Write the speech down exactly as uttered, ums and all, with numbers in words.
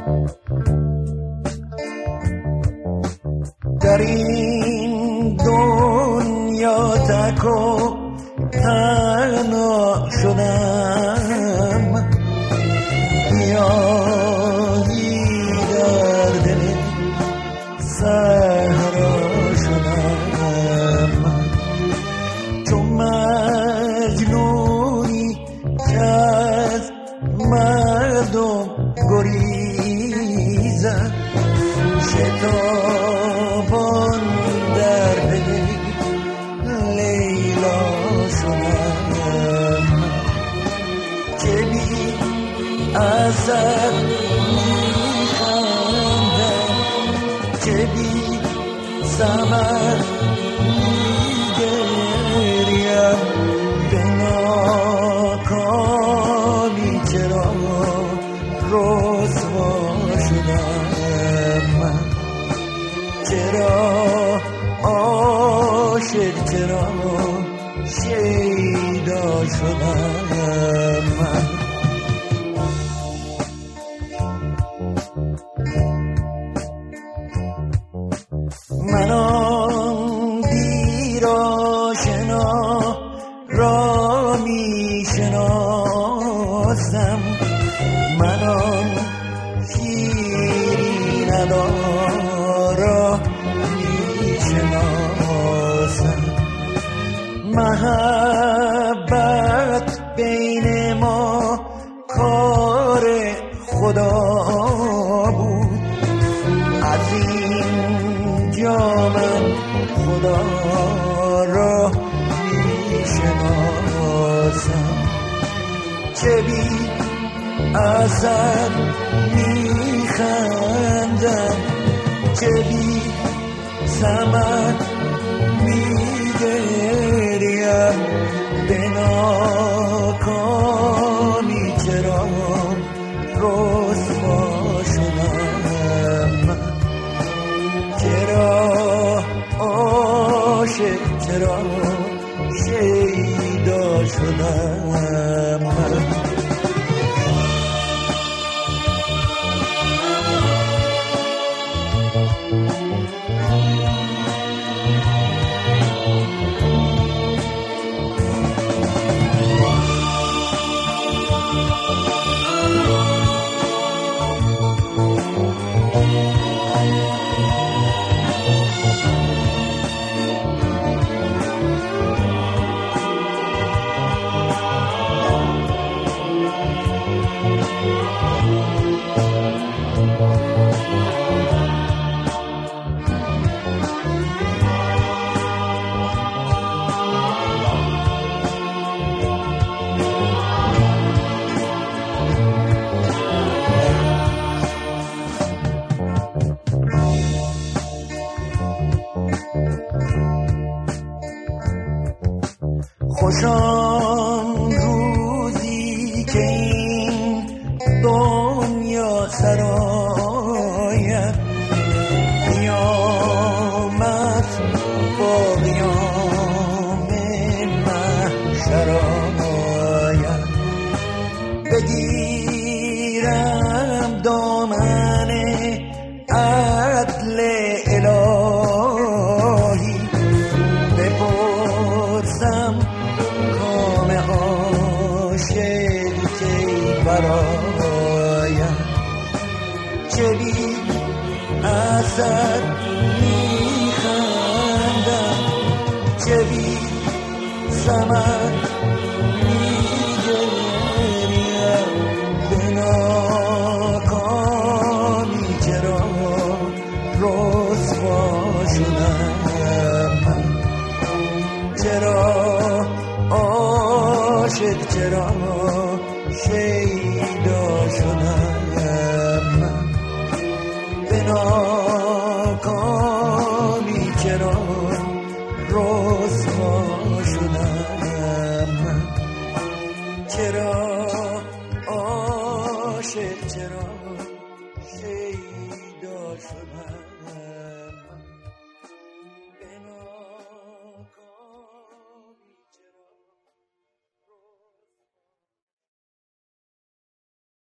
در این دنیا تک و تنها شدم، گیاهی در دل صحرا شدم، چون مجنونی که از مردم گریزد، شتابان در پی لیلا شدم، که بی اثر میخندم، که بی ثمر میگریم، به ناکامی چرا رسوا شدم، چرا عاشق، چرا شیدا شدم. من آن دیر آشنا را می شناسم، من آن شیرین ادا را می شناسم. محبت بین ما کار خدا بود، از این جا من خدا را می شناسم، چه بی اثر می خندم، چه بی ثمر می گریم، به ناکامی چرا رسوا شدم، چرا عاشق، چرا شیدا شدم. خوشان روزی که این دنیا سراید، قیامت با قیام محشر آید، بگیرم دامن عدل الهی، بپرسم کام عاشق کی برایم، چه بی اثر میخندم، چه بی ثمر میگریم، به ناکامی چرا رسوا شدم، چرا عاشق، چرا شیدا